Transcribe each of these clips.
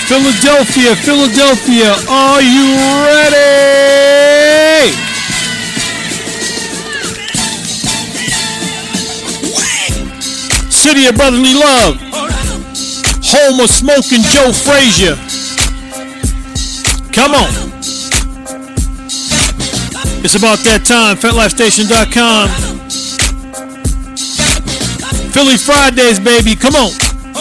Philadelphia, Philadelphia, are you ready? City of brotherly love, home of smoking Joe Frazier. Come on. It's about that time, FetLifeStation.com. Philly Fridays, baby, come on.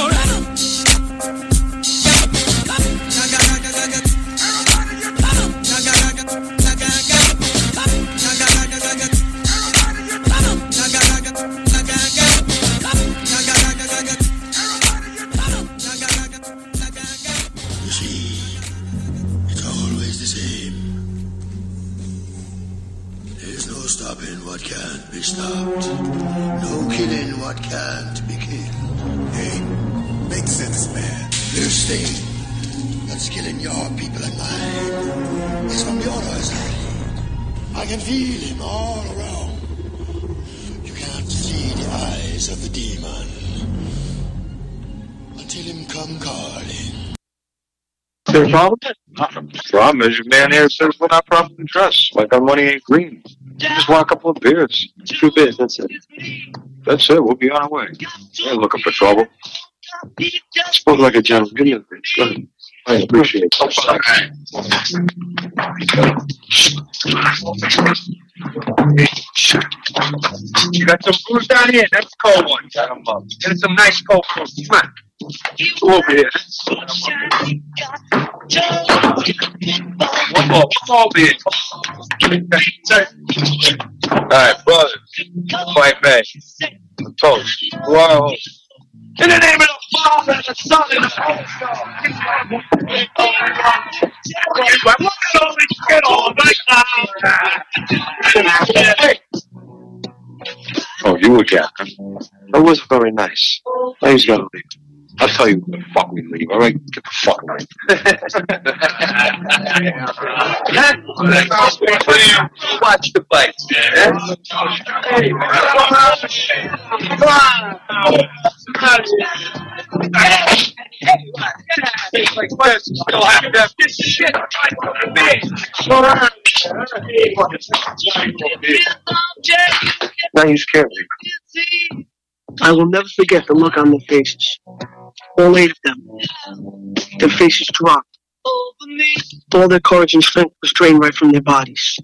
Problem is, your man here says we're not properly dressed, like our money ain't green. We just want a couple of beers. 2 beers, that's it. That's it, we'll be on our way. We ain't looking for trouble. Spoke like a gentleman. Give me a beer. Go ahead. I appreciate it. You got some food down here? That's cold one. Get some nice cold food. Come on. Go over here. One more beer. Alright, brother. Fight back. Toast. Wow. In the name of the Father, and the Son, and the Holy Ghost. Oh, you again? That wasn't very nice. Now he's gotta leave. I'll tell you when the fuck we leave, alright? Get the fuck right. Watch the fights, man. Now you scared me. I will never forget the look on their faces. All 8 of them. Their faces dropped. All their courage and strength was drained right from their bodies.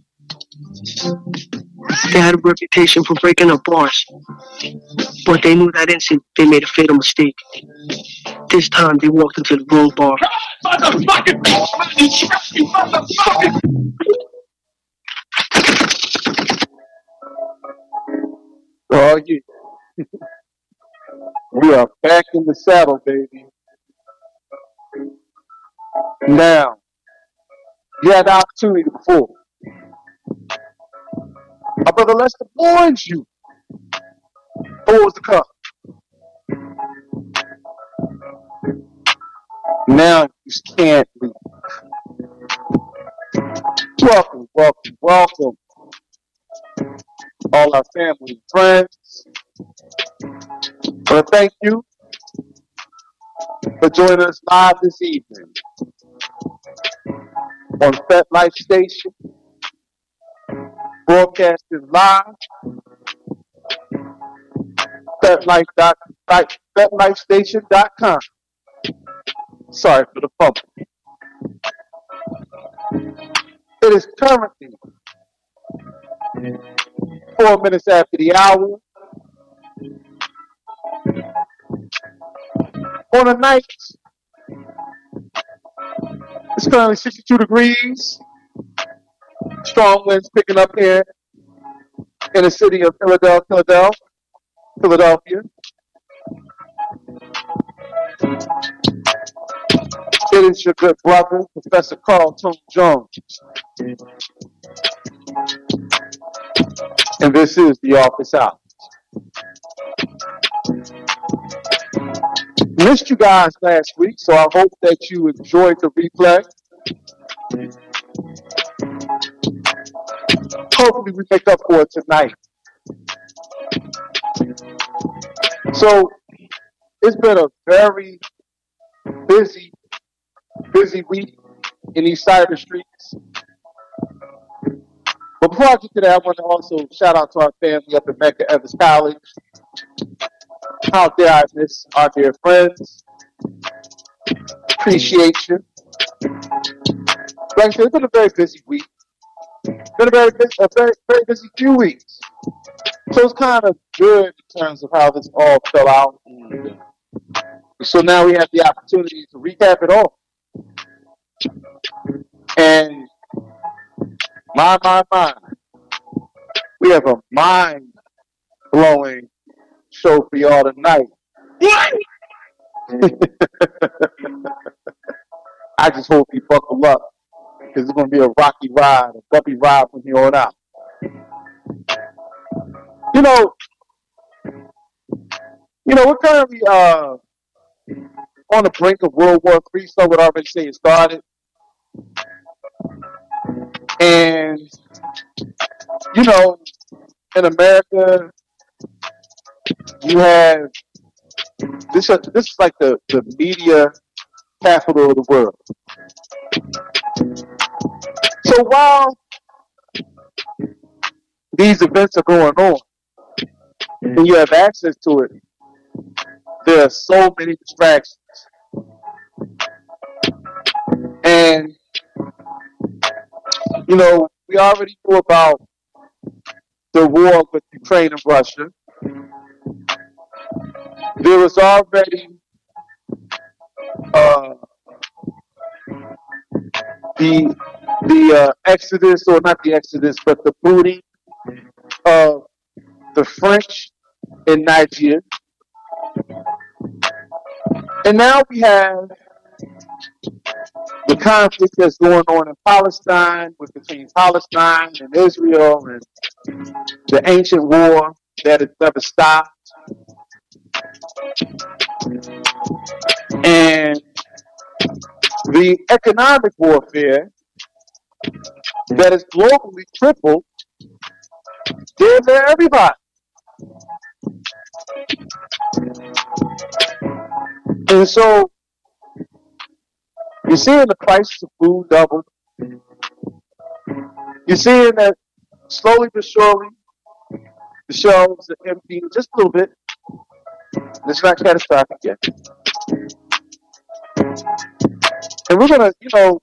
They had a reputation for breaking up bars, but they knew that instant they made a fatal mistake. This time they walked into the wrong bar. Oh, yeah. We are back in the saddle, baby. Now, you had the opportunity before. My brother Lester warned you. What was the cup? Now you just can't leave. Welcome, welcome, welcome. All our family and friends. I want to thank you for joining us live this evening on Fet Life Station, broadcasting live, FetLifeStation.com. Sorry for the fumble. It is currently 4 minutes after the hour. On a night, it's currently 62 degrees. Strong winds picking up here in the city of Philadelphia. It is your good brother, Professor Carl Tone Jones. And this is the Office Hours. Missed you guys last week, so I hope that you enjoyed the replay. Hopefully we make up for it tonight. So it's been a very busy busy week in these cyber streets. But before I get to that, I want to also shout out to our family up at Mecca Evans College. How dare I miss our dear friends? Appreciate you. Like I said, it's been a very busy week. Been a very busy few weeks. So it's kind of good in terms of how this all fell out. So now we have the opportunity to recap it all. And my. We have a mind-blowing show for y'all tonight. I just hope you buckle up, because it's going to be a rocky ride, a bumpy ride from here on out. You know, we're currently on the brink of World War III. Some would already say it started. And, you know, in America, you have this is like the media capital of the world. So while these events are going on and you have access to it, there are so many distractions. And, you know, we already knew about the war with Ukraine and Russia. There was already the exodus, or not the exodus, but the booting of the French in Nigeria. And now we have the conflict that's going on in Palestine, between Palestine and Israel, and the ancient war that has never stopped. And the economic warfare that has globally crippled damn near everybody. And so you're seeing the prices of food double. You're seeing that slowly but surely the shelves are emptying just a little bit. It's not catastrophic yet. And we're gonna,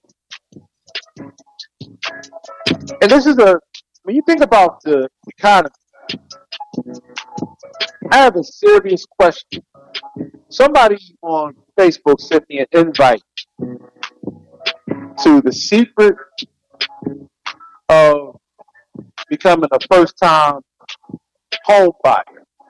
and this is when you think about the economy, I have a serious question. Somebody on Facebook sent me an invite to the secret of becoming a first-time home buyer.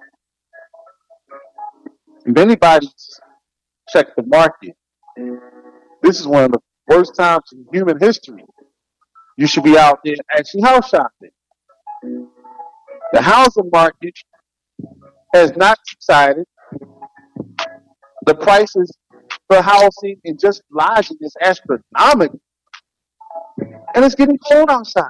If anybody's checked the market, this is one of the worst times in human history. You should be out there actually house shopping. The housing market has not subsided. The prices for housing and just lodging is astronomical. And it's getting cold outside.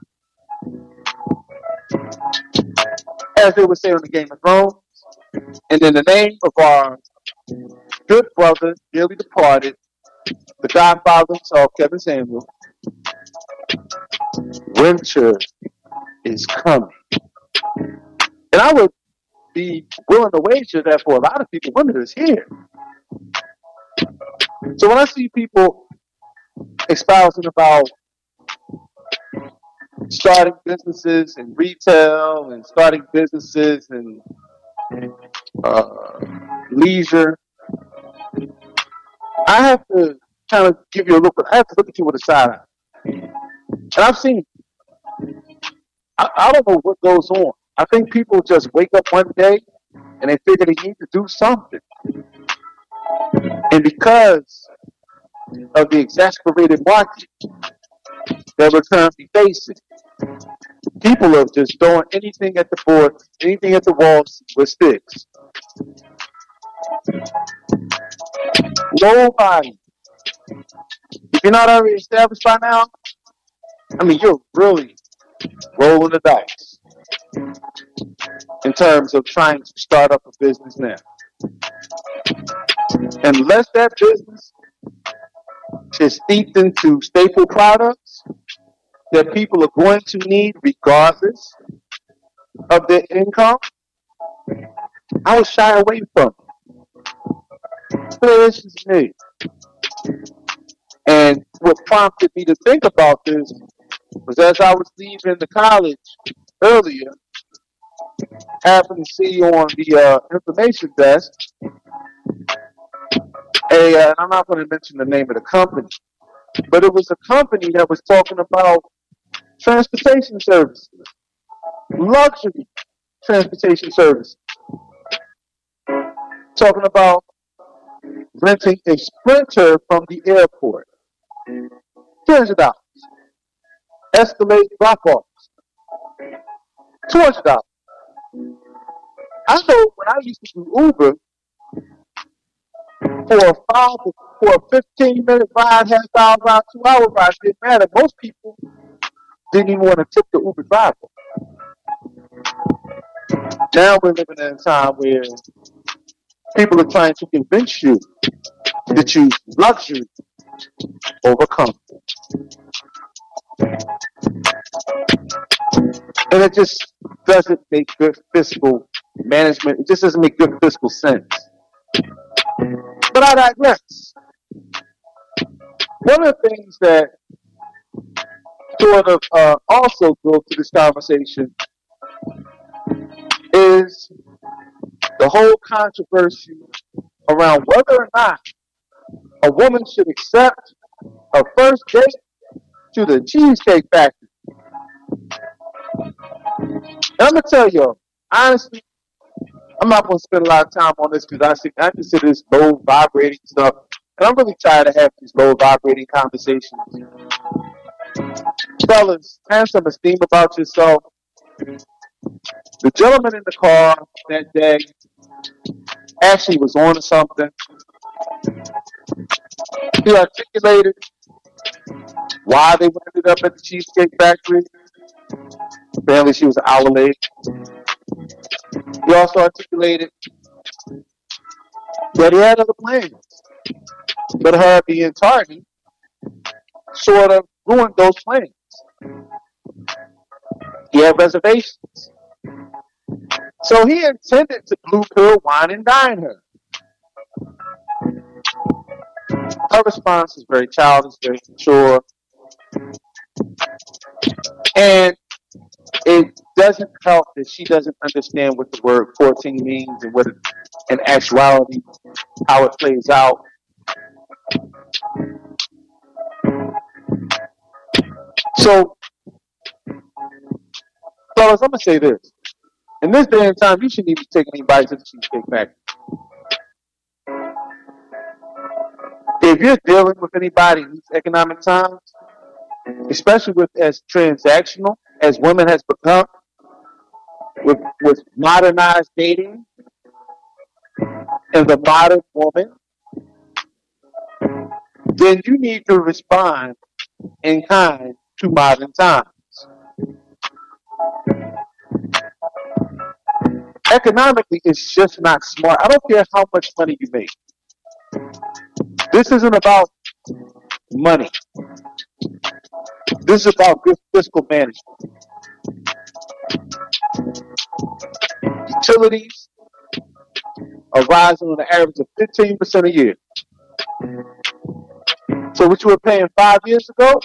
As they would say on the Game of Thrones, and in the name of our good brother, dearly departed, the godfather himself, Kevin Samuel, winter is coming. And I would be willing to wager that for a lot of people, winter is here. So when I see people espousing about starting businesses in retail and starting businesses in leisure, I have to kind of give you a look. I have to look at you with a side eye. And I've seen, I don't know what goes on. I think people just wake up one day and they figure they need to do something. And because of the exasperated market that we're currently facing, people are just throwing anything at the board, anything at the walls with sticks. Nobody. If you're not already established by now, I mean, you're really rolling the dice in terms of trying to start up a business now. Unless that business is steeped into staple products that people are going to need regardless of their income, I would shy away from it. So this is me. And what prompted me to think about this was as I was leaving the college earlier, happened to see on the information desk and I'm not going to mention the name of the company, but it was a company that was talking about transportation services, luxury transportation services, talking about renting a Sprinter from the airport, $200. Escalade drop-offs, $200. I know when I used to do Uber for a 15-minute ride, half hour ride, 2-hour ride, it didn't matter. Most people didn't even want to tip the Uber driver. Now we're living in a time where people are trying to convince you to choose luxury over comfort. And it just doesn't make good fiscal management. It just doesn't make good fiscal sense. But I digress. One of the things that sort of also go to this conversation is the whole controversy around whether or not a woman should accept a first date to the Cheesecake Factory. And I'm going to tell you, honestly, I'm not going to spend a lot of time on this because I consider this low vibrating stuff. And I'm really tired of having these low vibrating conversations. Fellas, have some esteem about yourself. The gentleman in the car that day actually was on to something. He articulated why they ended up at the Cheesecake Factory. Apparently she was an hour late. He also articulated that he had other plans. But her being tardy sort of ruined those plans. He had reservations. So he intended to blue pill, wine, and dine her. Her response is very childish, very mature. And it doesn't help that she doesn't understand what the word courting means and what it, in actuality, how it plays out. So, fellas, I'm going to say this. In this day and time, you shouldn't even take anybody to the Cheesecake Factory. If you're dealing with anybody in these economic times, especially with as transactional as women has become, with modernized dating and the modern woman, then you need to respond in kind to modern times. Economically, it's just not smart. I don't care how much money you make. This isn't about money. This is about good fiscal management. Utilities are rising on an average of 15% a year. So what you were paying 5 years ago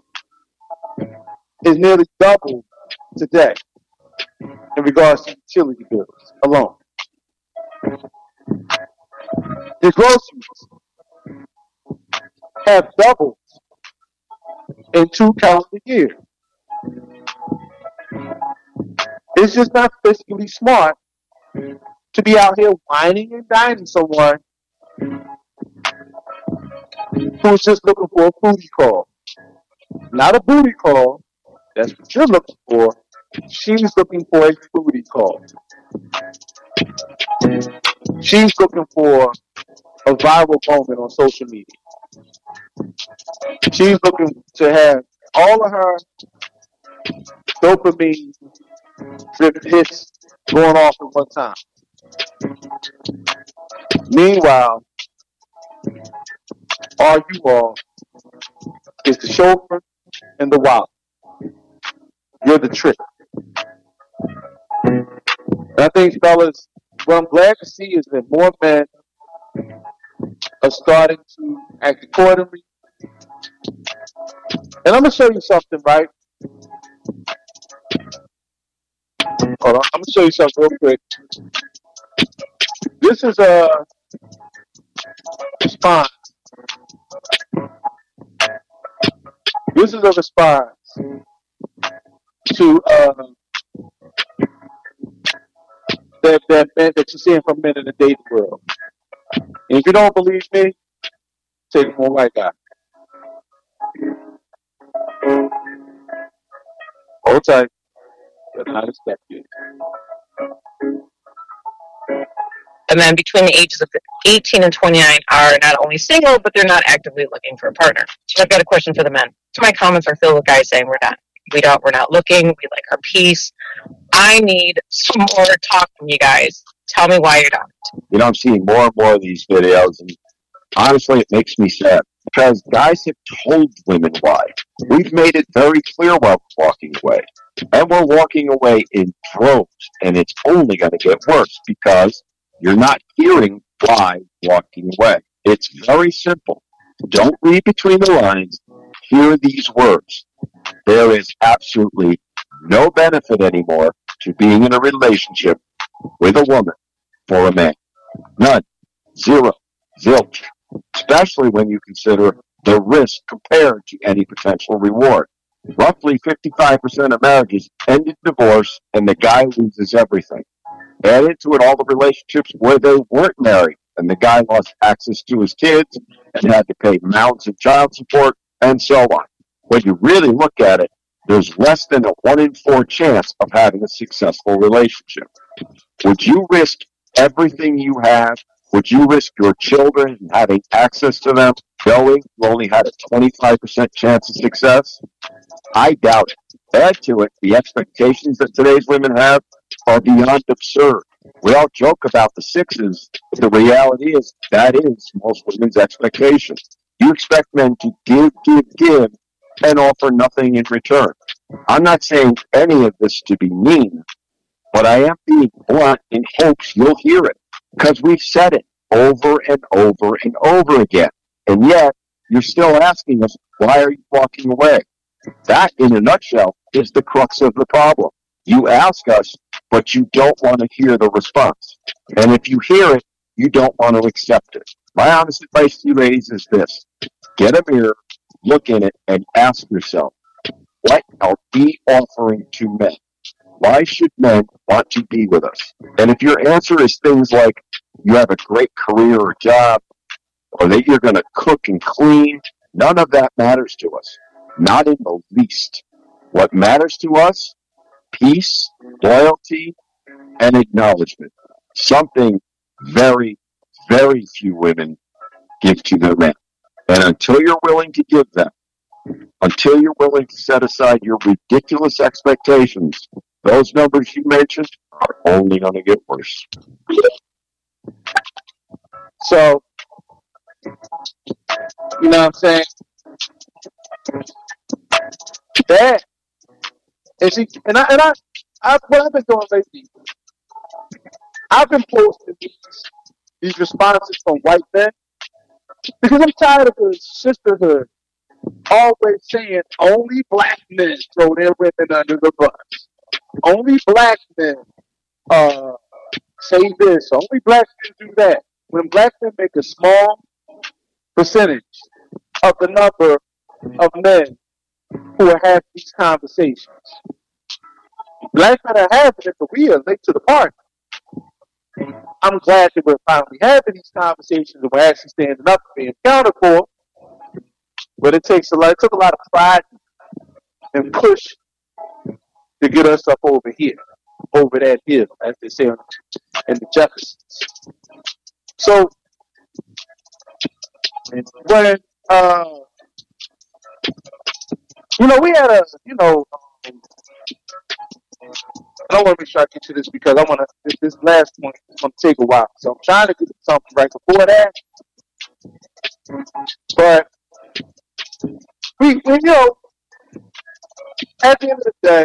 is nearly double today in regards to utility bills alone. Your groceries have doubled in 2 calendar years. It's just not fiscally smart to be out here whining and dining someone who's just looking for a booty call. Not a booty call. That's what you're looking for. She's looking for a booty call. She's looking for a viral moment on social media. She's looking to have all of her dopamine driven hits going off at one time. Meanwhile, all you all It's the chauffeur and the wallet. You're the trick. And I think, fellas, what I'm glad to see is that more men are starting to act accordingly. And I'm gonna show you something, right? Hold on, I'm gonna show you something real quick. This is a response. This is a response to that you're seeing from men in the dating world. And if you don't believe me, take it from a white guy. Hold tight. But not expected. And then between the ages of 18 and 29 are not only single, but they're not actively looking for a partner. So I've got a question for the men. So my comments are filled with guys saying we're not looking, we like our peace. I need some more talk from you guys. Tell me why you're not. You know, I'm seeing more and more of these videos, and honestly, it makes me sad because guys have told women why. We've made it very clear while we're walking away, and we're walking away in droves, and it's only going to get worse because you're not hearing why walking away. It's very simple. Don't read between the lines. Hear these words. There is absolutely no benefit anymore to being in a relationship with a woman for a man. None. Zero. Zilch. Especially when you consider the risk compared to any potential reward. Roughly 55% of marriages end in divorce, and the guy loses everything. Add into it all the relationships where they weren't married, and the guy lost access to his kids and had to pay mountains of child support, and so on. When you really look at it, there's less than a 1 in 4 chance of having a successful relationship. Would you risk everything you have? Would you risk your children and having access to them, knowing you only had a 25% chance of success? I doubt it. Add to it, the expectations that today's women have are beyond absurd. We all joke about the sixes, but the reality is that is most women's expectations. You expect men to give, and offer nothing in return. I'm not saying any of this to be mean, but I am being blunt in hopes you'll hear it, because we've said it over and over and over again. And yet, you're still asking us, why are you walking away? That, in a nutshell, is the crux of the problem. You ask us, but you don't want to hear the response. And if you hear it, you don't want to accept it. My honest advice to you ladies is this. Get a mirror, look in it, and ask yourself, what are we offering to men? Why should men want to be with us? And if your answer is things like you have a great career or job, or that you're going to cook and clean, none of that matters to us. Not in the least. What matters to us, peace, loyalty, and acknowledgement. Something very, very few women give to their men. And until you're willing to give them, until you're willing to set aside your ridiculous expectations, those numbers you mentioned are only going to get worse. So, you know what I'm saying? That, and see, what I've been doing lately, I've been posting these responses from white men because I'm tired of the sisterhood always saying only black men throw their women under the bus. Only black men say this. Only black men do that. When black men make a small percentage of the number of men who are having these conversations. Black men are having it, but we are late to the party. I'm glad that we're finally having these conversations and we're actually standing up and being accounted for. But it took a lot of pride and push to get us up over here, over that hill, as they say in the Jeffersons. So when we had I don't want to make sure I get to this because I want to. This last one is going to take a while, so I'm trying to get something right before that. But we at the end of the day,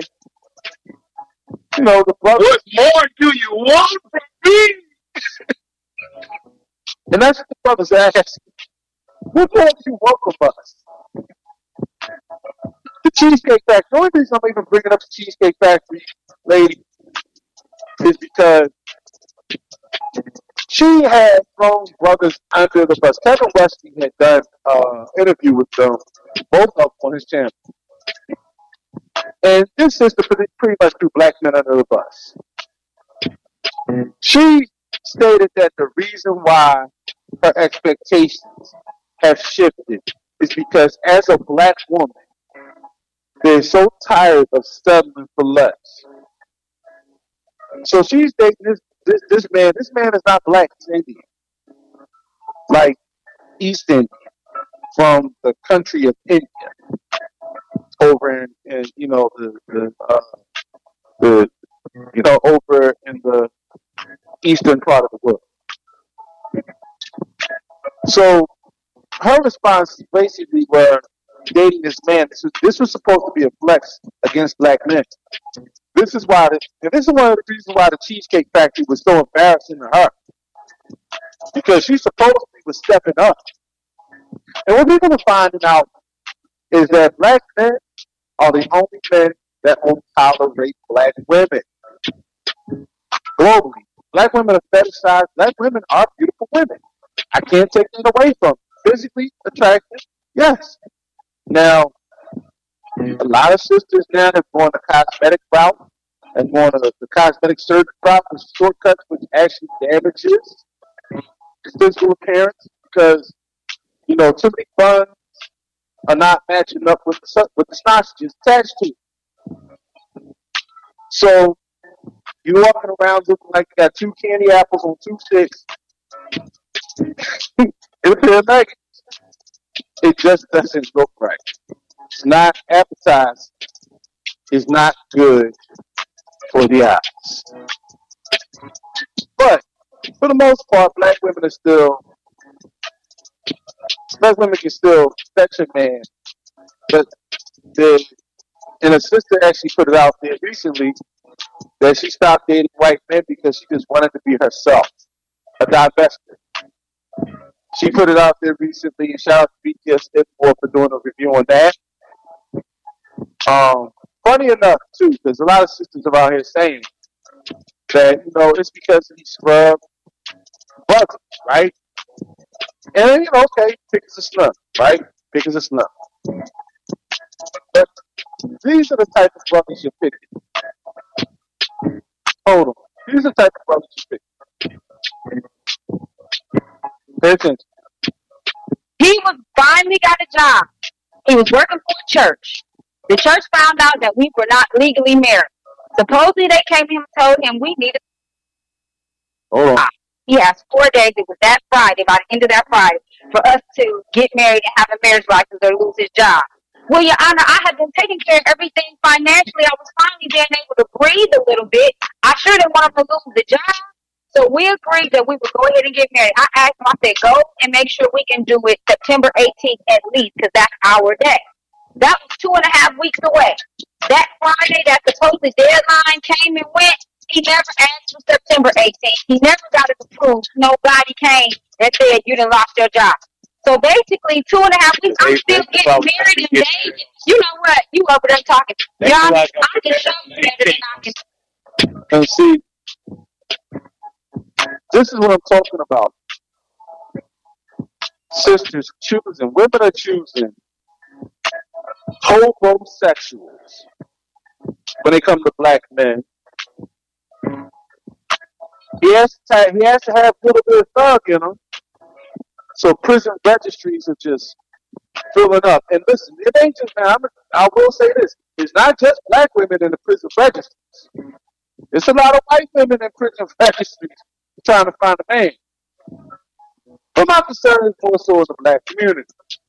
the brothers, What more do you want from me? and that's what the brothers ask. What more do you want from us? The Cheesecake Factory. The only reason I'm even bringing up the Cheesecake Factory lady is because she had thrown brothers under the bus. Kevin Wesley had done an interview with them, both of them on his channel. And this sister pretty much threw black men under the bus. She stated that the reason why her expectations have shifted is because as a black woman, they're so tired of settling for less. So she's dating this man. This man is not black, he's Indian. Like East Indian from the country of India. Over in over in the eastern part of the world. So her response basically were dating this man. This was supposed to be a flex against black men. This is one of the reasons why the Cheesecake Factory was so embarrassing to her. Because she supposedly was stepping up. And what people are finding out is that black men are the only men that won't tolerate black women. Globally, black women are fetishized. Black women are beautiful women. I can't take that away from them. Physically attractive, yes. Now, a lot of sisters now have gone the cosmetic route and gone the cosmetic surgery route with shortcuts, which actually damages physical appearance because, too many buns are not matching up with the sausages attached to it. So you're walking around looking like you got 2 candy apples on 2 sticks. It appears like it just doesn't look right. It's not appetizing. It's not good for the eyes. But for the most part, black women can still fetch a man. But and a sister actually put it out there recently that she stopped dating white men because she just wanted to be herself, a divestor. She put it out there recently, and shout out to BTS Info for doing a review on that. Funny enough, too, because a lot of sisters are out here saying that, it's because of these scrub brothers, right? And, okay, pick as a snub, right? Pick as a snub. But these are the type of brothers you're picking. Hold on. These are the type of brothers you're picking. Pay attention. He finally got a job. He was working for a church. The church found out that we were not legally married. Supposedly they came to him and told him we needed. Hold on. He has 4 days. It was that Friday, by the end of that Friday, for us to get married and have a marriage license or lose his job. Well, Your Honor, I have been taking care of everything financially. I was finally being able to breathe a little bit. I sure didn't want him to lose the job. So we agreed that we would go ahead and get married. I asked him, I said, go and make sure we can do it September 18th at least, because that's our day. That was 2.5 weeks away. That Friday, that supposed deadline came and went. He never asked for September 18th. He never got it approved. Nobody came and said you done lost your job. So basically, 2.5 weeks, I'm still getting married and dating. You know what? You over there talking. Y'all, I can show you better than I can. And see, this is what I'm talking about. Sisters choosing, women are choosing homosexuals when they come to black men. He has to have a little bit of thug in him. So prison registries are just filling up. And listen, it ain't just, man, I will say this. It's not just black women in the prison registries. It's a lot of white women in prison registries trying to find a man. But my concern is more so in the black community.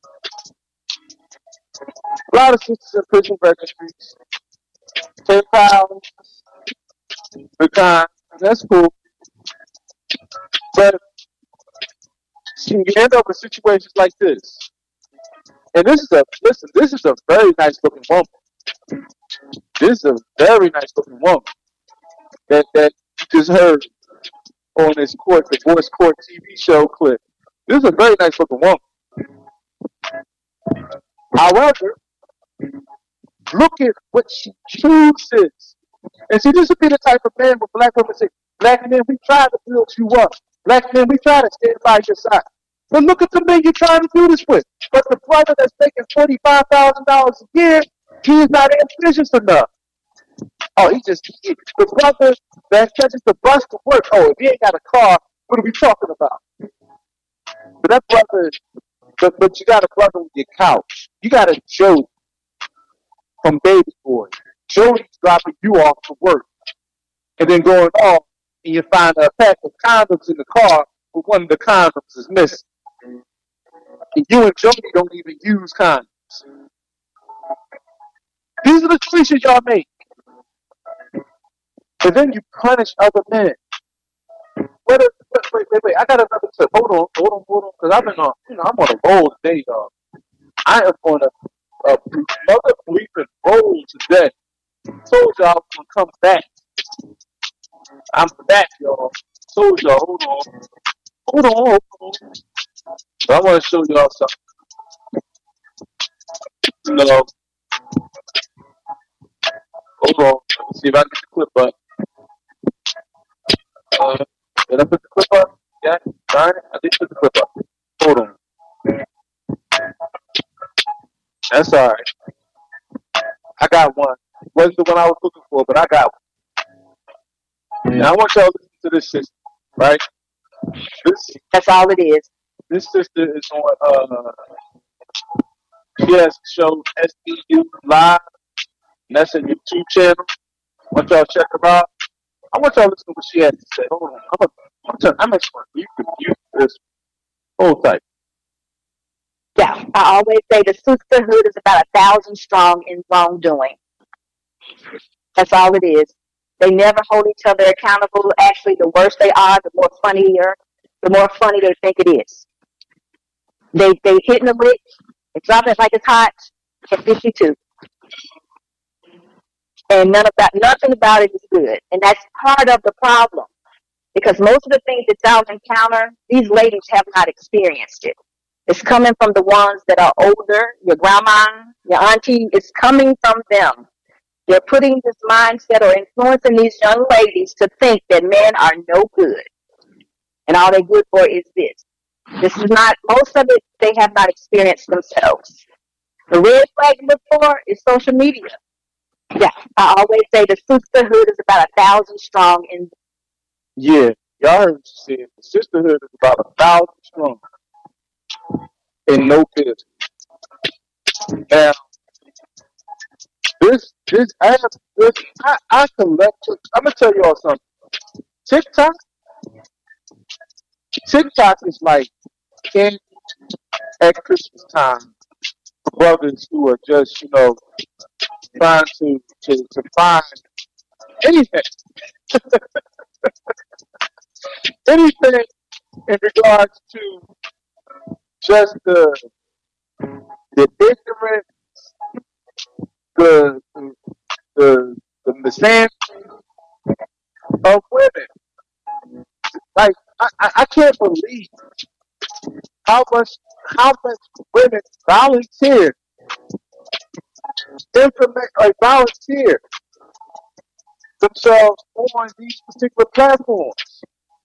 A lot of sisters in prison registries, PayPal, pecan, that's cool. But you end up with situations like this. And this is a very nice looking woman. This is a very nice looking woman that you just heard on this divorce court TV show clip. This is a very nice looking woman. However, look at what she chooses. And see, this would be the type of man where black women say, black men, we try to build you up. Black men, we try to stand by your side. But look at the men you're trying to do this with. But the brother that's making $45,000 a year, he is not ambitious enough. Oh, the brother that catches the bus to work. Oh, if he ain't got a car, what are we talking about? But that brother, but you got a brother with your couch. You got a Jody from Baby Boy. Jody's dropping you off to work. And then going off, and you find a pack of condoms in the car, but one of the condoms is missing. And you and Jody don't even use condoms. These are the choices y'all make. And then you punish other men. Wait. I got another tip. Hold on. Because I've been on, I'm on a roll today, dog. I am on a mother bleeping roll today. Told y'all I was going to come back. I'm back, y'all. Told y'all, hold on. So I want to show y'all something. Hold on. Let's see if I can get the clip up. Did I put the clip up? Yeah, darn it. I did put the clip up. Hold on. That's alright. I got one. Wasn't the one I was looking for, but I got one. Now I want y'all to listen to this sister, right? That's all it is. This sister is on she has a show SDU Live, and that's a YouTube channel. I want y'all to check her out. I want y'all to listen to what she has to say. Hold on. I'm just going to use this whole type. Yeah, I always say the sisterhood is about 1,000 strong in wrongdoing. That's all it is. They never hold each other accountable. Actually, the worse they are, the more funny they think it is. They hitting a lick, they drop it like it's hot for 52. And nothing about it is good. And that's part of the problem. Because most of the things that y'all encounter, these ladies have not experienced it. It's coming from the ones that are older, your grandma, your auntie. It's coming from them. They're putting this mindset or influencing these young ladies to think that men are no good. And all they're good for is this. This is not, most of it, they have not experienced themselves. The red flag to look for is social media. Yeah, I always say the sisterhood is about 1,000 strong. Yeah, y'all heard what she said. The sisterhood is about 1,000 strong. And no business. Now, I collect. I'm gonna tell y'all something. TikTok is like candy at Christmas time for brothers who are just, trying to find anything. Anything in regards to just the ignorance, the misanthropy of women. Like I can't believe how much women volunteer volunteer themselves on these particular platforms.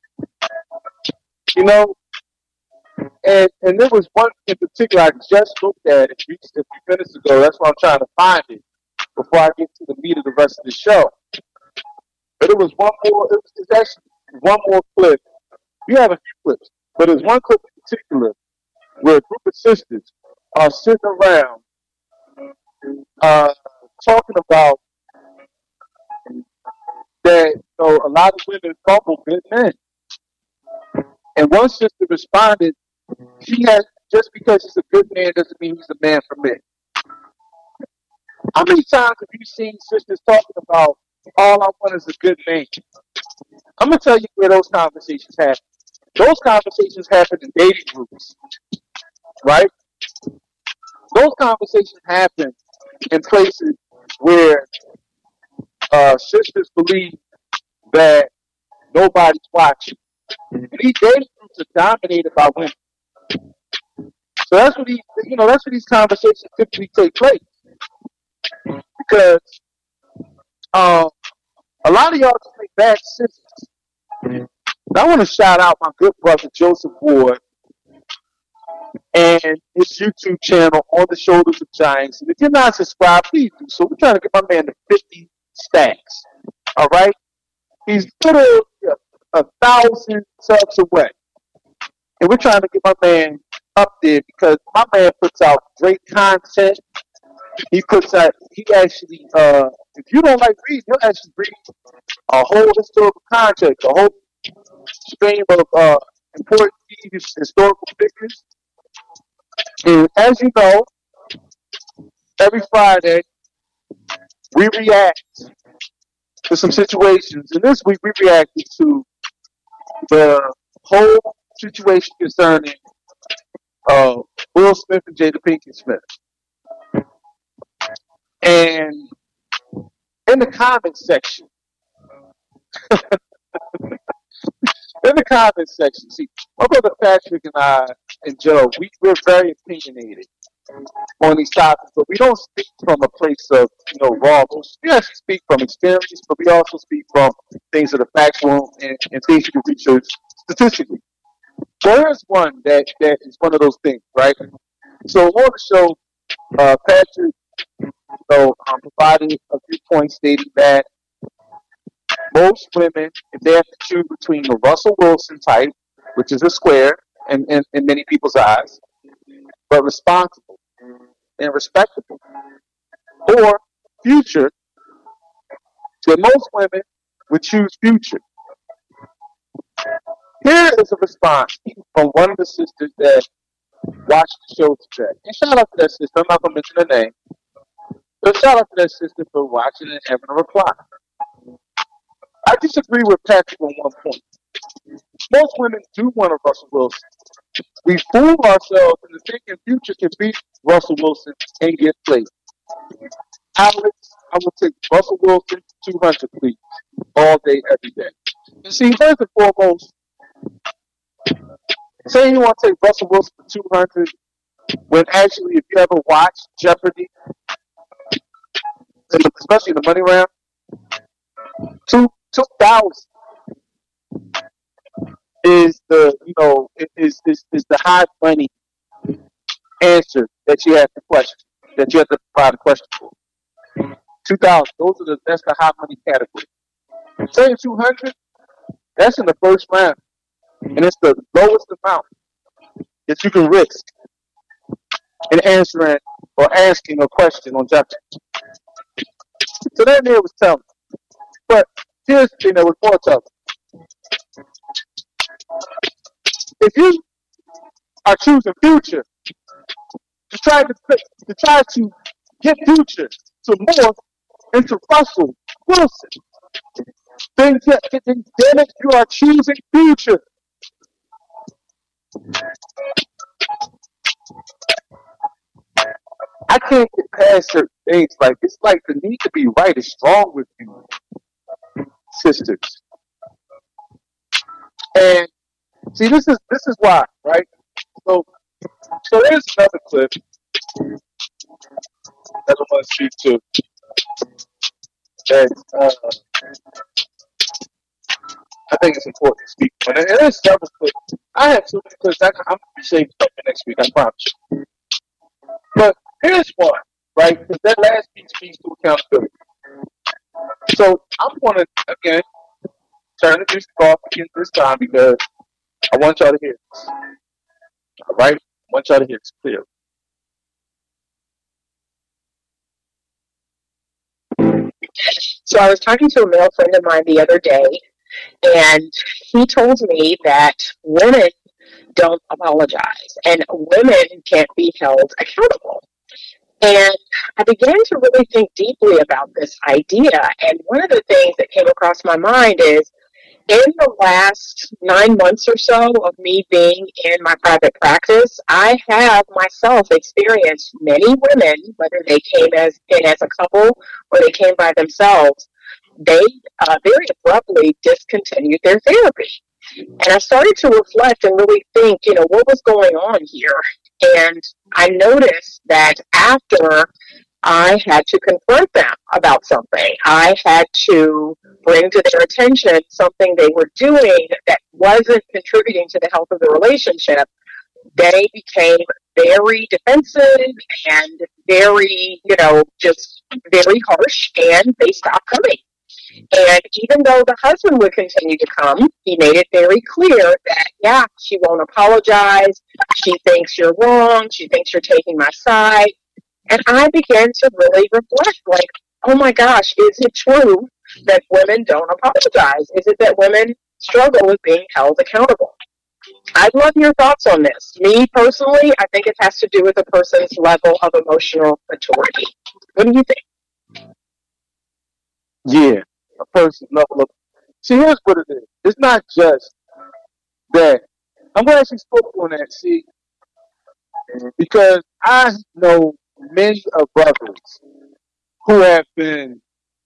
And there was one in particular I just looked at it a few minutes ago. That's why I'm trying to find it before I get to the meat of the rest of the show. But it was one more. It's actually one more clip. We have a few clips, but there's one clip in particular where a group of sisters are sitting around talking about that. A lot of women fumble good men, and one sister responded, "She has just because he's a good man doesn't mean he's a man for me." How many times have you seen sisters talking about all I want is a good man? I'm gonna tell you where those conversations happen. Those conversations happen in dating groups, right? Those conversations happen in places where sisters believe that nobody's watching. And these dating groups are dominated by women. So that's what these conversations typically take place. Because a lot of y'all just make bad decisions. I want to shout out my good brother Joseph Ward and his YouTube channel, On the Shoulders of Giants. And if you're not subscribed, please do so. We're trying to get my man to 50 stacks. All right? He's literally 1,000 subs away. And we're trying to get my man up there because my man puts out great content. He actually, if you don't like reading, he'll actually read a whole historical context, a whole stream of important historical figures. And as you know, every Friday, we react to some situations. And this week, we reacted to the whole situation concerning Will Smith and Jada Pinkett Smith. And in the comment section, see, my brother Patrick and I and Joe, we're very opinionated on these topics, but we don't speak from a place of, raw emotion. We actually speak from experience, but we also speak from things that are factual and things you can research statistically. There is one that is one of those things, right? So on the show, Patrick, provided a viewpoint stating that most women, if they have to choose between the Russell Wilson type, which is a square in many people's eyes, but responsible and respectable, or Future, that most women would choose Future. Here is a response from one of the sisters that watched the show today. And shout out to that sister. I'm not going to mention her name. But shout out to that sister for watching and having a reply. I disagree with Patrick on one point. Most women do want a Russell Wilson. We fool ourselves into thinking Future can beat Russell Wilson and get played. Alex, I will take Russell Wilson 200, please, all day, every day. You see, first and foremost, saying you want to take Russell Wilson for 200, when actually, if you ever watch Jeopardy, especially the money round, 2,000 is the is the high money answer that you have to question, that you have to provide a question for. 2,000, that's the high money category. Saying 200, that's in the first round, and it's the lowest amount that you can risk in answering or asking a question on Jeopardy. So that man was telling me. But here's the thing that was more telling. If you are choosing Future to try to get Future to morph into Russell Wilson, then damn it, you are choosing Future. I can't get past certain things. Like, it's like the need to be right is strong with you, sisters. And see, this is why, right? So here's another clip that I want to speak to. That I think it's important to speak on. And there's several clips. I have two clips. I'm going to save something next week, I promise you. But here's one, right? Because that last piece speaks to accountability. So I'm going to, again, turn the music off again this time because I want y'all to hear this. All right? I want y'all to hear this clearly. So I was talking to a male friend of mine the other day, and he told me that women don't apologize and women can't be held accountable. And I began to really think deeply about this idea. And one of the things that came across my mind is in the last 9 months or so of me being in my private practice, I have myself experienced many women, whether they came in as a couple or they came by themselves, they very abruptly discontinued their therapy. And I started to reflect and really think, what was going on here? And I noticed that after I had to confront them about something, I had to bring to their attention something they were doing that wasn't contributing to the health of the relationship, they became very defensive and very, just very harsh, and they stopped coming. And even though the husband would continue to come, he made it very clear that, she won't apologize. She thinks you're wrong. She thinks you're taking my side. And I began to really reflect, like, oh my gosh, is it true that women don't apologize? Is it that women struggle with being held accountable? I'd love your thoughts on this. Me, personally, I think it has to do with a person's level of emotional maturity. What do you think? Yeah, a person's level of. See, here's what it is. It's not just that. I'm glad she spoke on that, see, because I know many of brothers who have been.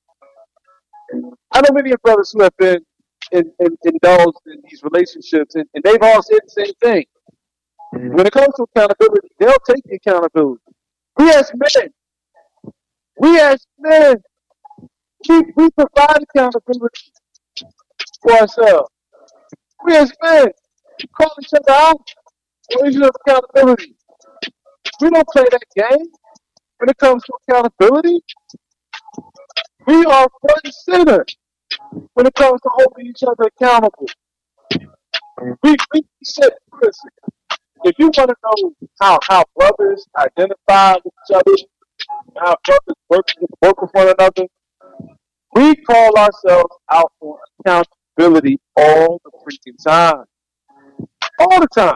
I know many of brothers who have been indulged in these relationships, and they've all said the same thing. When it comes to accountability, they'll take the accountability. We as men, we provide accountability for ourselves. We as men call each other out on issues of accountability. We don't play that game when it comes to accountability. We are front and center when it comes to holding each other accountable. We said, listen, if you want to know how brothers identify with each other, how brothers work with one another, we call ourselves out on accountability all the freaking time. All the time.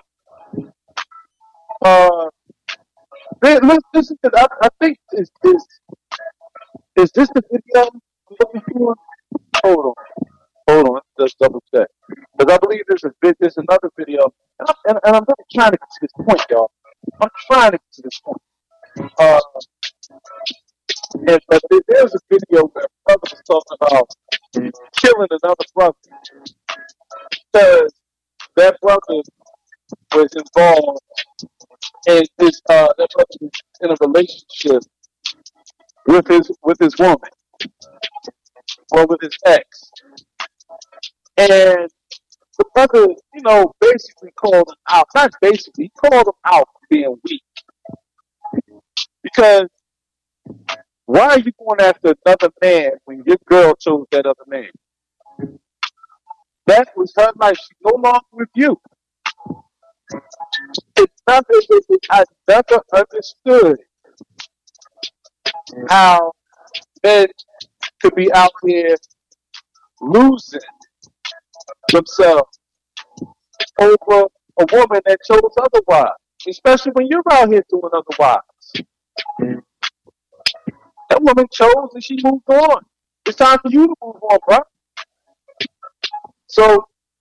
Let's listen to that. I think is this the video I'm looking for? Hold on. Let's double check. Because I believe there's another video, and I'm really trying to get to this point, y'all. I'm trying to get to this point. But there's a video where a brother was talking about killing another brother because that brother was involved in this. That brother was in a relationship with his woman, or with his ex, and the brother, basically called him out. Not basically, he called him out for being weak. Because why are you going after another man when your girl chose that other man? That was her life. She's no longer with you. I never understood how men could be out here losing themselves over a woman that chose otherwise, especially when you're out here doing otherwise. That woman chose and she moved on. It's time for you to move on, bro. So,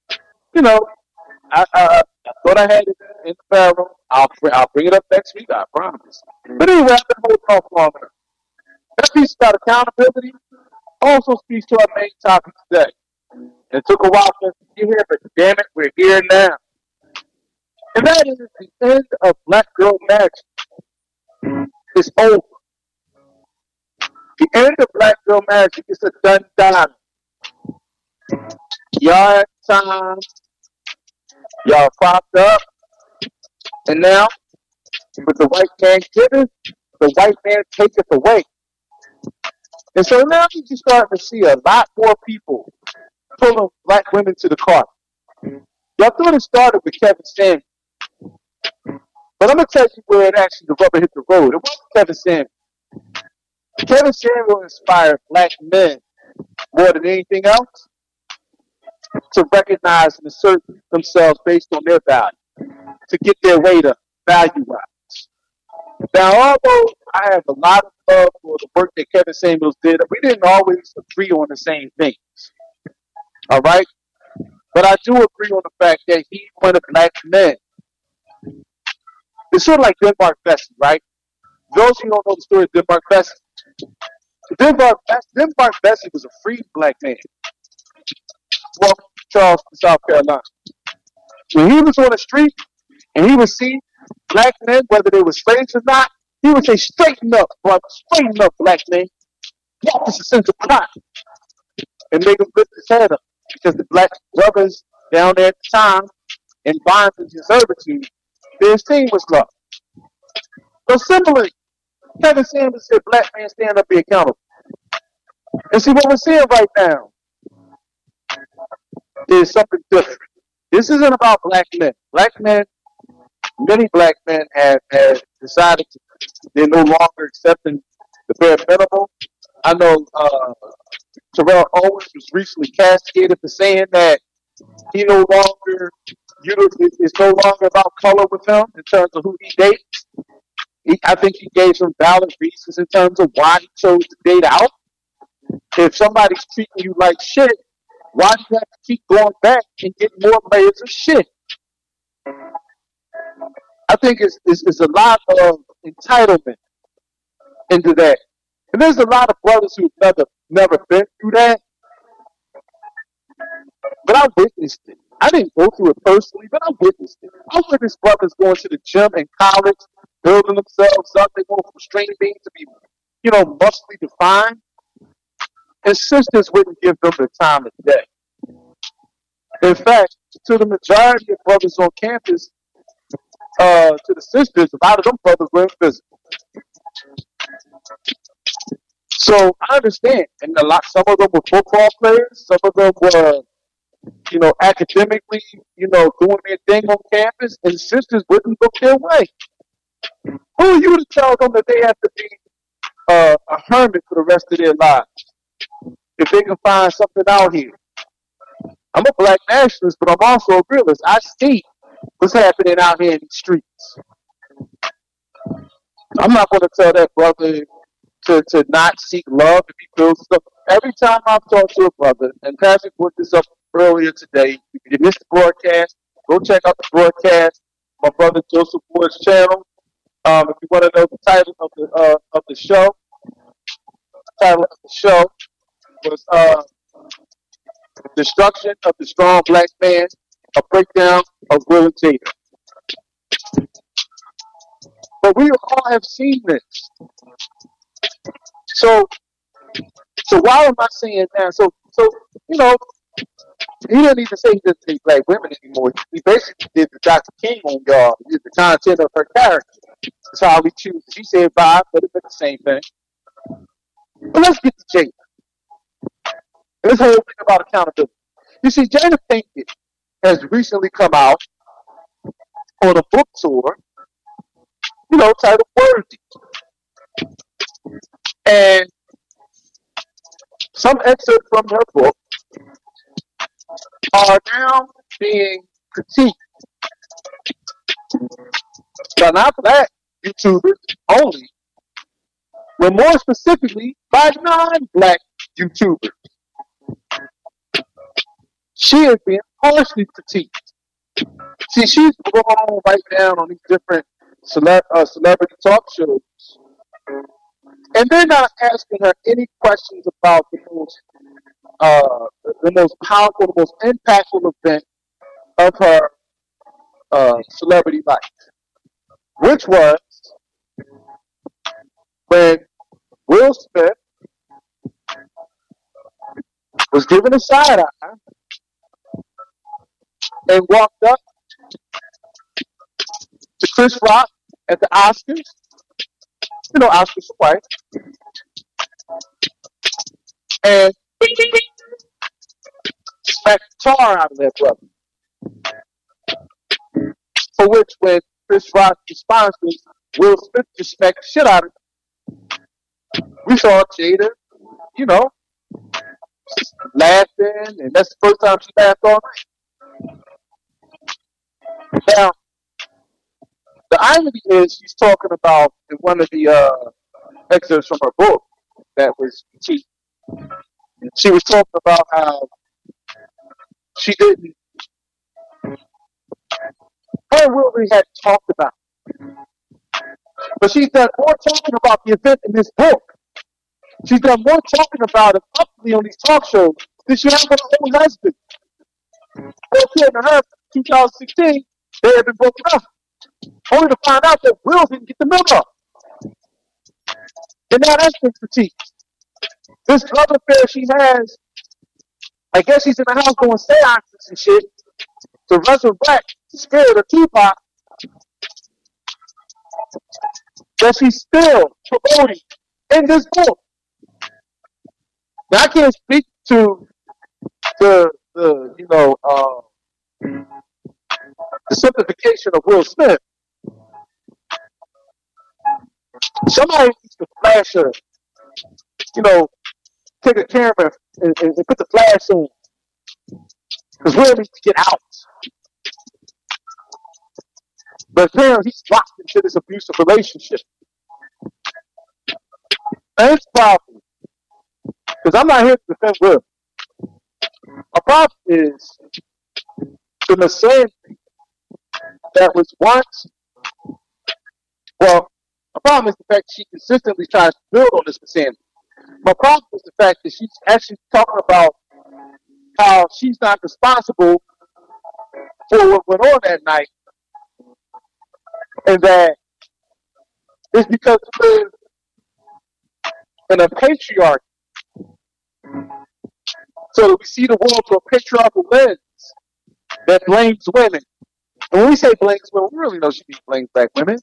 I thought I had it in the barrel. I'll bring it up next week, I promise. But anyway, I've been holding off long enough. That piece about accountability also speaks to our main topic today. It took a while for us to get here, but damn it, we're here now. And that is the end of Black Girl Magic. It's over. The end of Black Girl Magic is a done done. Y'all had time. Y'all popped up. And now, with the white man giving, the white man taketh away. And so now you can start to see a lot more people pulling black women to the carpet. Y'all thought it started with Kevin Samuels. But I'm going to tell you where it actually, the rubber hit the road. It wasn't Kevin Samuels. Kevin Samuels inspired black men more than anything else to recognize and assert themselves based on their value, to get their weight up, value-wise. Now, although I have a lot of love for the work that Kevin Samuels did, we didn't always agree on the same things. All right? But I do agree on the fact that he wanted black men. It's sort of like Denmark Vesey, right? Those who don't know the story of Denmark Vesey, Denmark Vesey was a free black man. Welcome to Charleston, South Carolina. When he was on the street and he would see black men, whether they were slaves or not, he would say, "Straighten up, brother, straighten up, black man. Walk us a sense of pride." And make him lift his head up. Because the black brothers down there at the time in bondage and servitude, their esteem was low. So similarly, Kevin Samuels said, "Black man, stand up, be accountable." And see, what we're seeing right now is something different. This isn't about black men. Black men, many black men have decided they're no longer accepting the bare minimum. I know Terrell Owens was recently castigated for saying that he no longer, it's no longer about color with him in terms of who he dates. I think he gave some valid reasons in terms of why he chose to date out. If somebody's treating you like shit, why do you have to keep going back and get more layers of shit? I think it's a lot of entitlement into that. And there's a lot of brothers who've never been through that. But I witnessed it. I didn't go through it personally, but I witnessed it. I witnessed brothers going to the gym in college, building themselves up. They go from string beans to be, muscly defined. And sisters wouldn't give them the time of day. In fact, to the majority of brothers on campus, to the sisters, a lot of them brothers were invisible. So I understand, and some of them were football players, some of them were, academically, doing their thing on campus, and sisters wouldn't look their way. Who are you to tell them that they have to be a hermit for the rest of their lives if they can find something out here? I'm a black nationalist, but I'm also a realist. I see what's happening out here in the streets. I'm not going to tell that brother to not seek love if he feels stuff. Every time I've talked to a brother, and Patrick put this up earlier today, if you missed the broadcast, go check out the broadcast, my brother Joseph Ward's channel. If you want to know the title of the show, was Destruction of the Strong Black Man, a breakdown of Will and Tater. But we all have seen this. So why am I saying that? So he didn't even say he didn't take black women anymore. He basically did the Dr. King on y'all. He did the content of her character. That's how we choose. She said bye, but it's the same thing. But let's get to Jada. This whole thing about accountability. You see, Jada Pinkett has recently come out on a book tour, titled Worthy. And some excerpts from her book are now being critiqued by not black YouTubers only, but more specifically by non-black YouTubers. She is being harshly critiqued. See, she's going right down on these different celebrity talk shows, and they're not asking her any questions about the most powerful, the most impactful event of her celebrity life, which was when Will Smith was given a side eye and walked up to Chris Rock at the Oscars. Oscars for white. And smacked the tar out of that brother. For which, when Chris Rock responds to Will Smith just smacked the shit out of him. We saw Jada, laughing, and that's the first time she laughed all night. Now, the irony is she's talking about in one of the excerpts from her book that was she was talking about how she didn't Her and Will Reed had talked about it. But she's done more talking about the event in this book. She's done more talking about it publicly on these talk shows than she has with her own husband. Well, according to her, 2016, they had been broken up. Only to find out that Will didn't get the memo. And now that's been critiqued. This love affair she has, I guess she's in the house doing seances and shit to resurrect the spirit of Tupac that she's still promoting in this book. Now I can't speak to the simplification of Will Smith. Somebody needs to flash her, take a camera and put the flash on. Because Will needs to get out. But apparently he's locked into this abusive relationship. And it's a problem. Because I'm not here to defend Will. My problem is the misogyny that was once, well, my problem is the fact that she consistently tries to build on this misogyny. My problem is the fact that she's actually talking about how she's not responsible for what went on that night. And that it's because we live in a patriarchy. So that we see the world through a patriarchal lens that blames women. And when we say blames women, we really know she blames black women.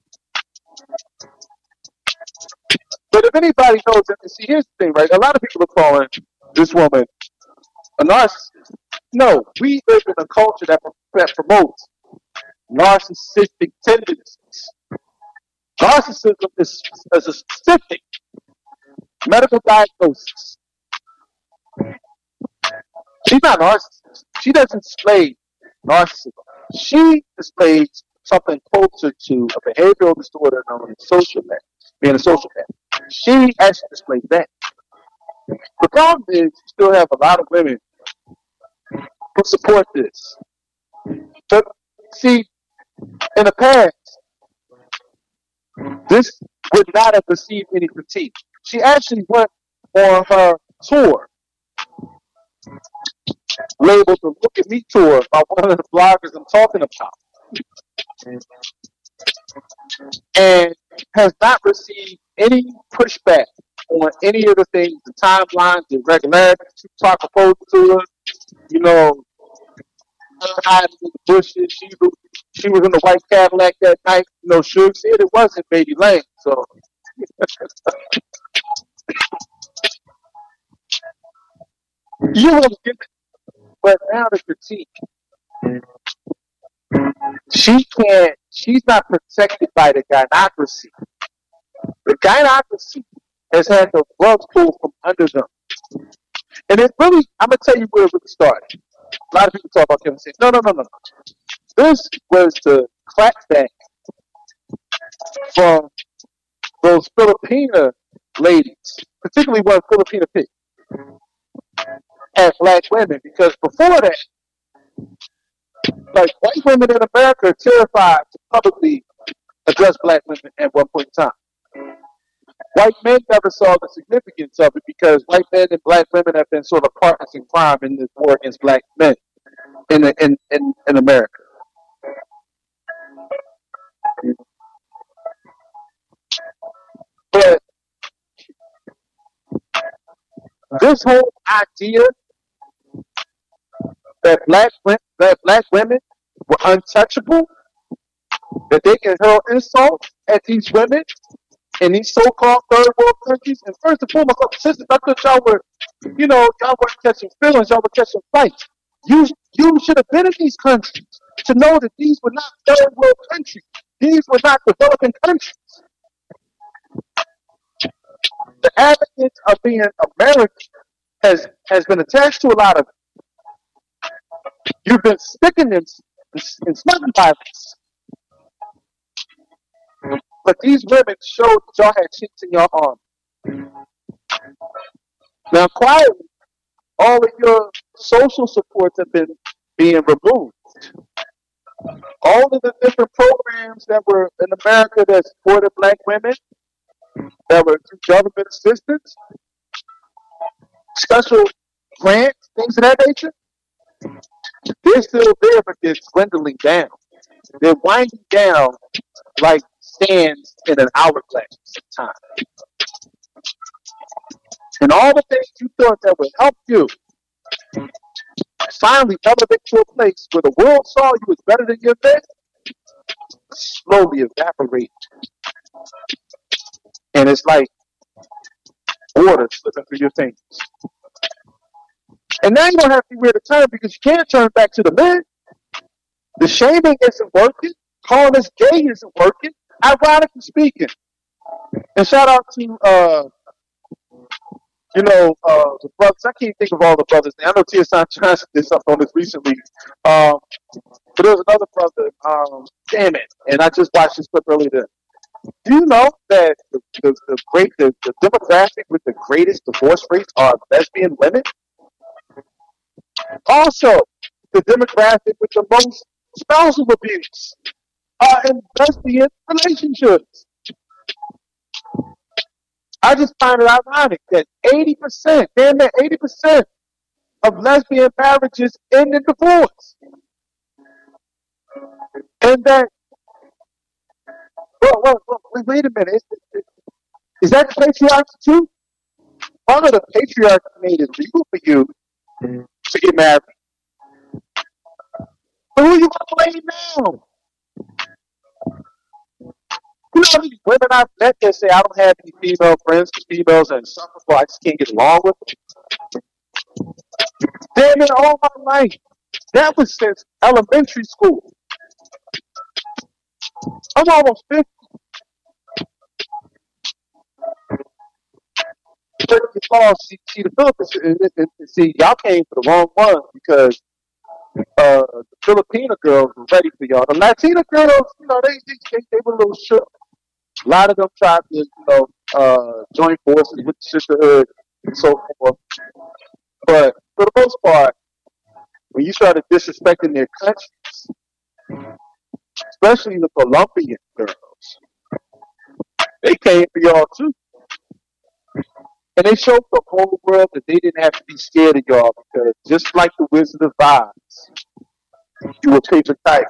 But if anybody knows it, see, here's the thing, right? A lot of people are calling this woman a narcissist. No, we live in a culture that promotes narcissistic tendencies. Narcissism is a specific medical diagnosis. She's not a narcissist. She doesn't display narcissism. She displays something closer to a behavioral disorder known as sociopath, being a sociopath. She actually displays that. The problem is you still have a lot of women who support this. But see, in the past, this would not have received any critique. She actually went on her tour, labeled the Look at Me tour by one of the bloggers I'm talking about, and has not received any pushback on any of the things, the timelines, the irregularities. Tupac proposed to her, hiding in the bushes. She was in the white Cadillac that night. Suge said it wasn't Baby Lane. So you want to get it, but now the critique. She's not protected by the gynocracy. The gynocracy has had the rug pulled from under them. And it really, I'm going to tell you where it really started. A lot of people talk about Kevin Samuels. No. This was the clapback from those Filipina ladies, particularly one Filipina pig, at black women. Because before that, like, white women in America are terrified to publicly address black women at one point in time. White men never saw the significance of it because white men and black women have been sort of partners in crime in this war against black men in America. But this whole idea that black women were untouchable, that they can hurl insults at these women in these so-called third world countries, and first and foremost, sisters, I thought y'all were, y'all weren't catching feelings, y'all were catching fights. You should have been in these countries to know that these were not third world countries. These were not developing countries. The advocates of being American has been attached to a lot of it. You've been sticking in smuggling violence. But these women showed that y'all had chinks in your arm. Now, quietly, all of your social supports have been being removed. All of the different programs that were in America that supported black women, that were through government assistance, special grants, things of that nature, they're still there, but they're dwindling down. They're winding down like sands in an hourglass of time. And all the things you thought that would help you finally elevate to a place where the world saw you as better than your best, slowly evaporate. And it's like water slipping through your fingers. And now you don't have to wear the turn because you can't turn back to the men. The shaming isn't working. Calling us gay isn't working. Ironically speaking. And shout out to the brothers. I can't think of all the brothers. I know T.S. Johnson did something on this recently. But there was another brother, damn it. And I just watched this clip earlier today. Do you know that the demographic with the greatest divorce rates are lesbian women? Also, the demographic with the most spousal abuse are in lesbian relationships. I just find it ironic that 80%, damn near 80% of lesbian marriages end in divorce. And that, wait a minute. Is that the patriarchy too? Part of the patriarchy made it legal for you to get married. But who you gonna blame now? You know how many women I've met that say I don't have any female friends because females are insufferable, I just can't get along with them. Damn it, all my life. That was since elementary school. I'm almost 50. See, the Philippines, see, y'all came for the wrong one because the Filipino girls were ready for y'all. The Latina girls, they were a little shook. A lot of them tried to, join forces with the sisterhood and so forth. But for the most part, when you started disrespecting their countries, especially the Colombian girls, they came for y'all too. And they showed the whole world that they didn't have to be scared of y'all because just like the Wizard of Oz, you were paper tigers.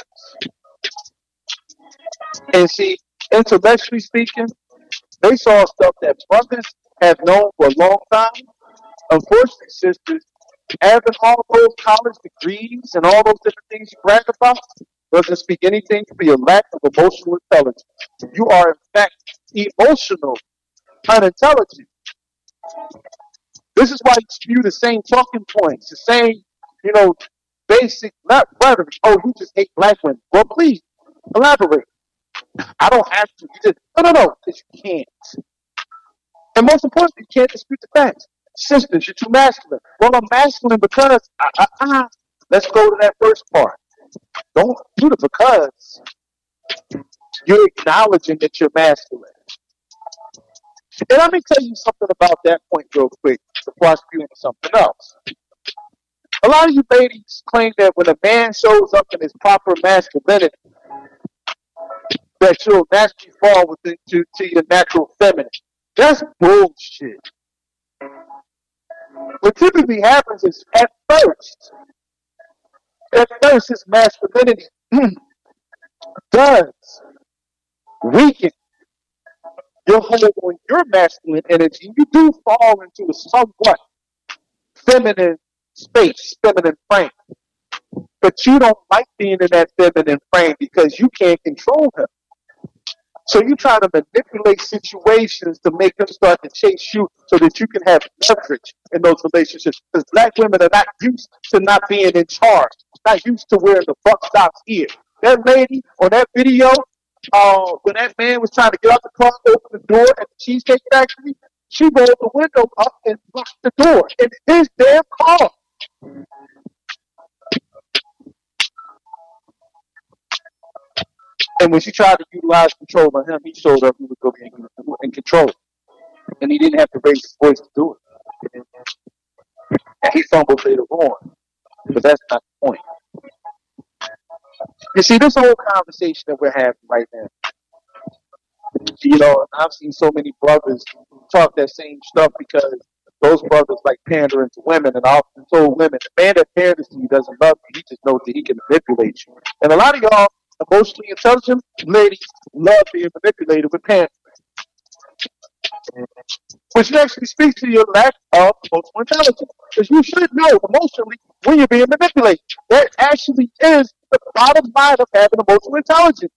And see, intellectually speaking, they saw stuff that brothers have known for a long time. Unfortunately, sisters, having all those college degrees and all those different things you brag about doesn't speak anything for your lack of emotional intelligence. You are, in fact, emotional, unintelligent. This is why you spew the same talking points, the same, basic rhetoric. Oh, you just hate black women. Well, please, elaborate. I don't have to. You just, no, because you can't. And most importantly, you can't dispute the facts. Sisters, you're too masculine. Well, I'm masculine because, let's go to that first part. Don't do it because you're acknowledging that you're masculine. And let me tell you something about that point real quick before I spew into something else. A lot of you ladies claim that when a man shows up in his proper masculinity, that you'll naturally fall to your natural feminine. That's bullshit. What typically happens is at first his masculinity does weaken your hold on your masculine energy. You do fall into a somewhat feminine space, feminine frame. But you don't like being in that feminine frame because you can't control him. So you try to manipulate situations to make them start to chase you so that you can have leverage in those relationships. Because black women are not used to not being in charge, not used to wearing the buck stops here. That lady on that video, when that man was trying to get out the car, open the door at the Cheesecake Factory, she rolled the window up and locked the door in his damn car. And when she tried to utilize control on him, he showed up he was going to be in control. And he didn't have to raise his voice to do it. And he fumbled later on. But that's not the point. You see, this whole conversation that we're having right now, you know, I've seen so many brothers talk that same stuff because those brothers like pandering to women, and I often told women, the man that panders to you doesn't love you, he just knows that he can manipulate you. And a lot of y'all emotionally intelligent ladies love being manipulated with pandering, which actually speaks to your lack of emotional intelligence. Because you should know emotionally when you're being manipulated. That actually is the bottom line of having emotional intelligence.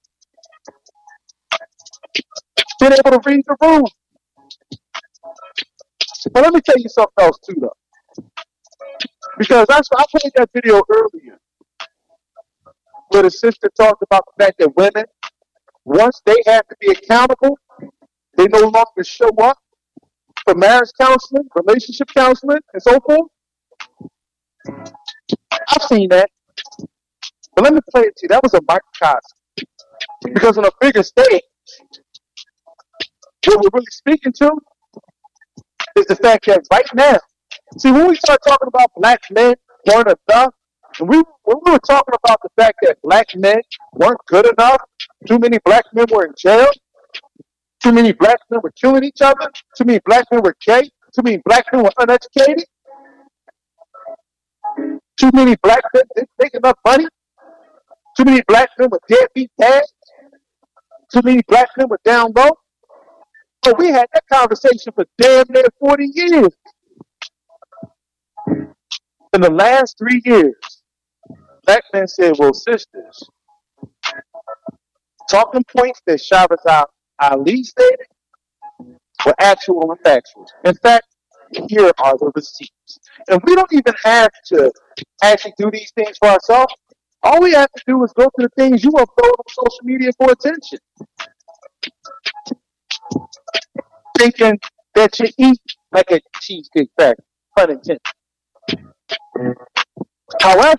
Being able to read the room. But let me tell you something else too, though. Because I played that video earlier where the sister talked about the fact that women, once they have to be accountable, they no longer show up for marriage counseling, relationship counseling, and so forth. I've seen that. But let me play it to you. That was a microcosm. Because on a bigger stage, what we're really speaking to is the fact that right now, see, when we start talking about black men weren't enough, and when we were talking about the fact that black men weren't good enough, too many black men were in jail, too many black men were killing each other, too many black men were gay, too many black men were uneducated, too many black men didn't make enough money, too many black men were deadbeat dads, too many black men were down low. So we had that conversation for damn near 40 years. In the last 3 years, black men said, well, sisters, talking points that Shabazz Ali stated were actual and factual. In fact, here are the receipts. And we don't even have to actually do these things for ourselves. All we have to do is go to the things you upload on social media for attention. Thinking that you eat like a cheesecake factory, pun intended. However,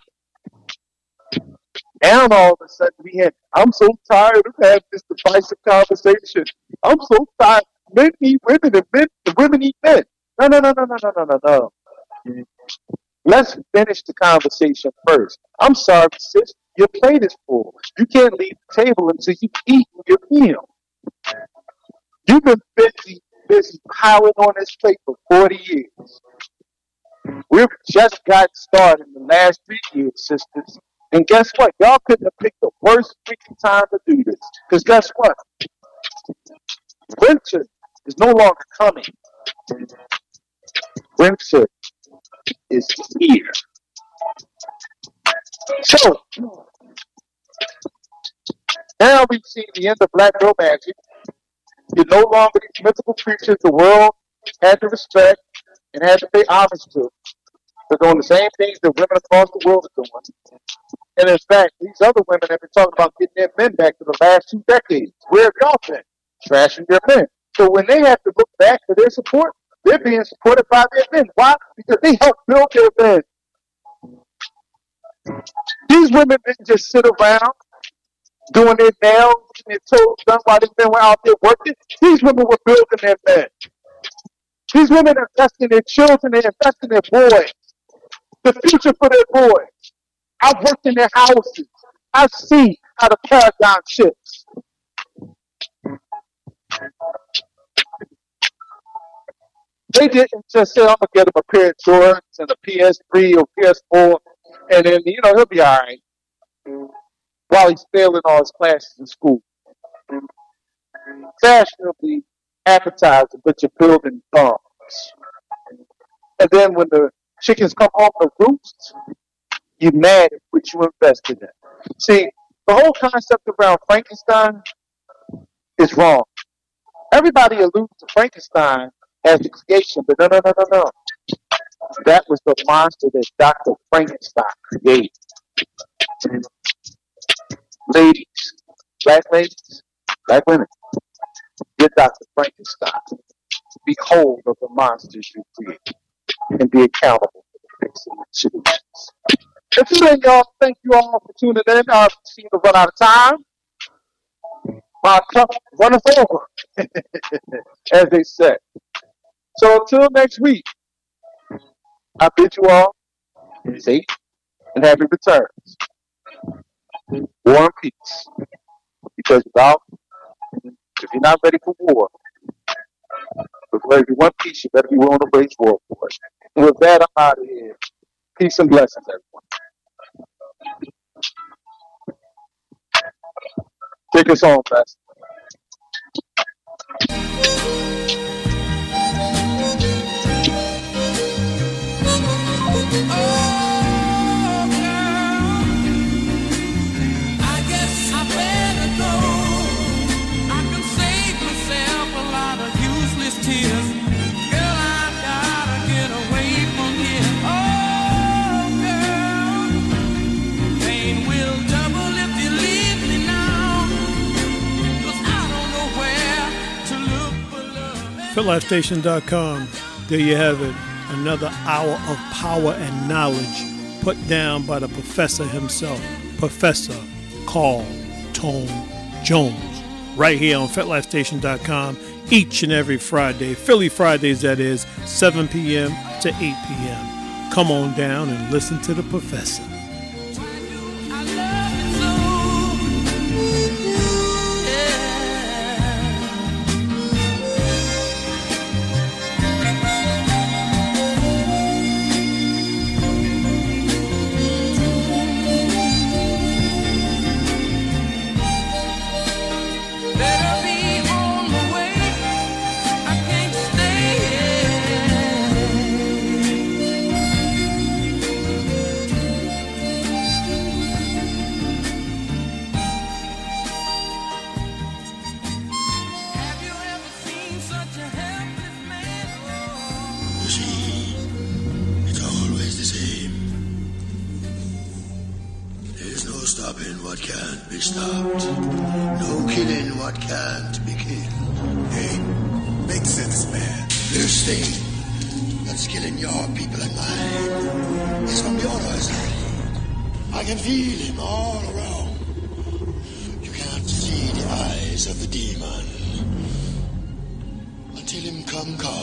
now all of a sudden I'm so tired of having this divisive conversation. I'm so tired. Men eat women and women eat men. No. Let's finish the conversation first. I'm sorry, sis. Your plate is full. You can't leave the table until you eat your meal. You've been busy piling on this plate for 40 years. We've just got started in the last 3 years, sisters. And guess what? Y'all couldn't have picked the worst freaking time to do this. Because guess what? Winter is no longer coming. Winter is here. So, now we've seen the end of black romance. You're no longer these mythical creatures the world had to respect and had to pay homage to. They're doing the same things that women across the world are doing. And in fact, these other women have been talking about getting their men back for the last 2 decades. Where have y'all been? Trashing their men. So when they have to look back for their support, they're being supported by their men. Why? Because they helped build their men. These women didn't just sit around doing their nails, getting their toes done while these men were out there working. These women were building their men. These women invest in their children, they invest in their boys. The future for their boys. I've worked in their houses. I see how the paradigm shifts. They didn't just say, I'm going to get him a pair of Jordans and a PS3 or PS4, and then, he'll be all right while he's failing all his classes in school. Fashionably appetizing, but you're building thumbs. And then when the chickens come home to roost, you're mad at what you invested in. See, the whole concept around Frankenstein is wrong. Everybody alludes to Frankenstein as the creation, but no. That was the monster that Dr. Frankenstein created. Ladies, black women, get Dr. Frankenstein. Behold of the monsters you create and be accountable for the fixing solutions. Until then, y'all, thank you all for tuning in. I seem to run out of time. My cup runneth over, as they say. So until next week, I bid you all safe and happy returns. War and peace. Because if you're not ready for war, but if you want peace, you better be willing to wage war for it. And with that, I'm out of here. Peace and blessings, everyone. Take us home, Pastor. FitLifeStation.com. There you have it. Another hour of power and knowledge put down by the professor himself, Professor Carl Tone Jones, right here on FitLifeStation.com each and every Friday. Philly Fridays, that is, 7 p.m. to 8 p.m. Come on down and listen to the professor. Come.